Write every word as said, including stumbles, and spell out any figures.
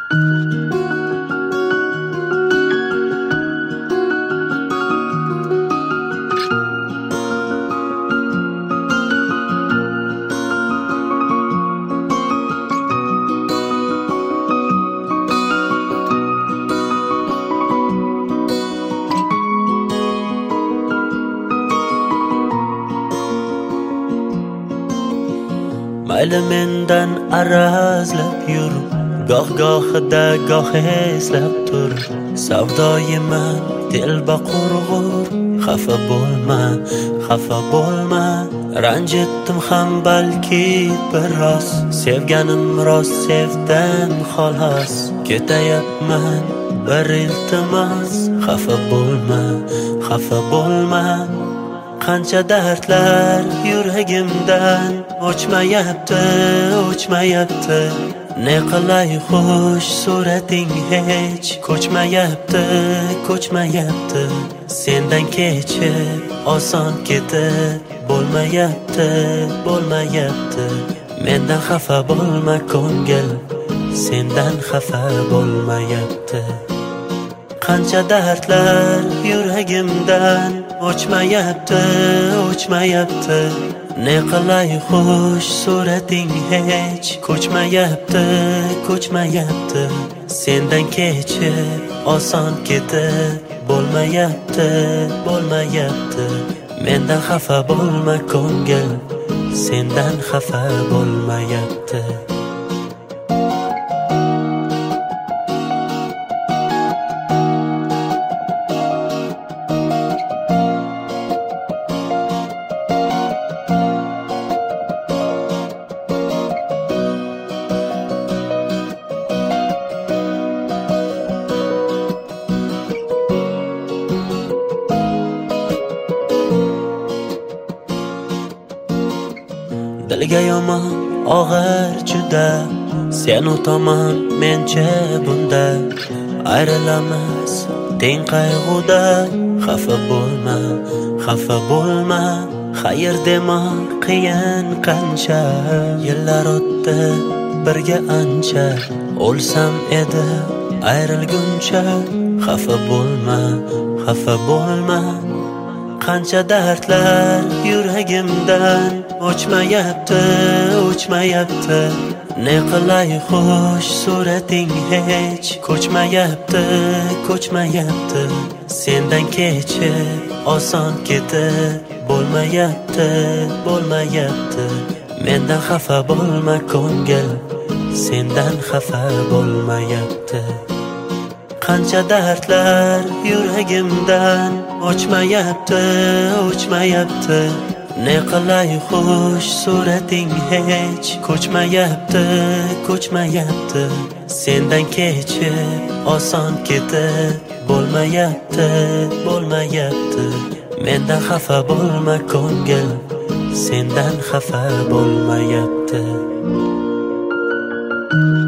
Mayli mendan arazlab yur, goh gohida goh eslab tur. Savdoyiman telba qurg'ur, xafa bo'lma, xafa bo'lma. Ranjitdim ham balki biroz, sevganim rost sevdan xolos. Ketayapman bir iltimos, xafa bo'lma, xafa bo'lma. Qancha dardlar yuragimdan o'chmayapti, o'chmayapti. Ne qilay xush surating hech ko'chmayapti, ko'chmayapti. Sendan kechib oson ketib bo'lmayapti, bo'lmayapti. Mendan xafa bo'lma ko'ngil, sendan xafa bo'lmayapti. Qancha dardlar yuragimdan o'chmayapti, o'chmayapti. Ne qilay xush surating hech ko'chmayapti, ko'chmayapti. Sendan kechib oson ketib bo'lmayapti, bo'lmayapti. Mendan xafa bo'lma ko'ngil, sendan xafa bo'lmayapti. Dilga yomon og'ir juda, sen u tomon mencha bunda. Ayrilamiz teng qayg'uda, xafa bo'lma, xafa bo'lma. Xayr dema qiyin qancha, yillar o'tdi birga ancha. O'lsam edi ayrilguncha, xafa bo'lma, xafa bo'lma. Qancha dardlar yuragimdan o'chmayapti, o'chmayapti. Ne qilay xush surating hech ko'chmayapti, ko'chmayapti. Sendan kechib oson ketib bo'lmayapti, bo'lmayapti. Mendan xafa bo'lma ko'ngil, sendan xafa bo'lmayapti. Qancha dardlar yuragimdan o'chmayapti, o'chmayapti. Ne qilay xush surating hech ko'chmayapti, ko'chmayapti. Sendan kechib oson ketib bo'lmayapti, bo'lmayapti. Mendan xafa bo'lma ko'ngil, sendan xafa bo'lmayapti.